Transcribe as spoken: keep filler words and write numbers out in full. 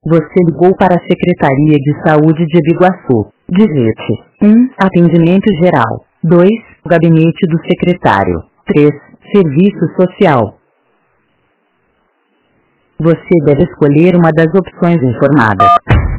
Você ligou para a Secretaria de Saúde de Biguaçu. Digite um. Atendimento geral. dois. Gabinete do secretário. três. Serviço social. Você deve escolher uma das opções informadas.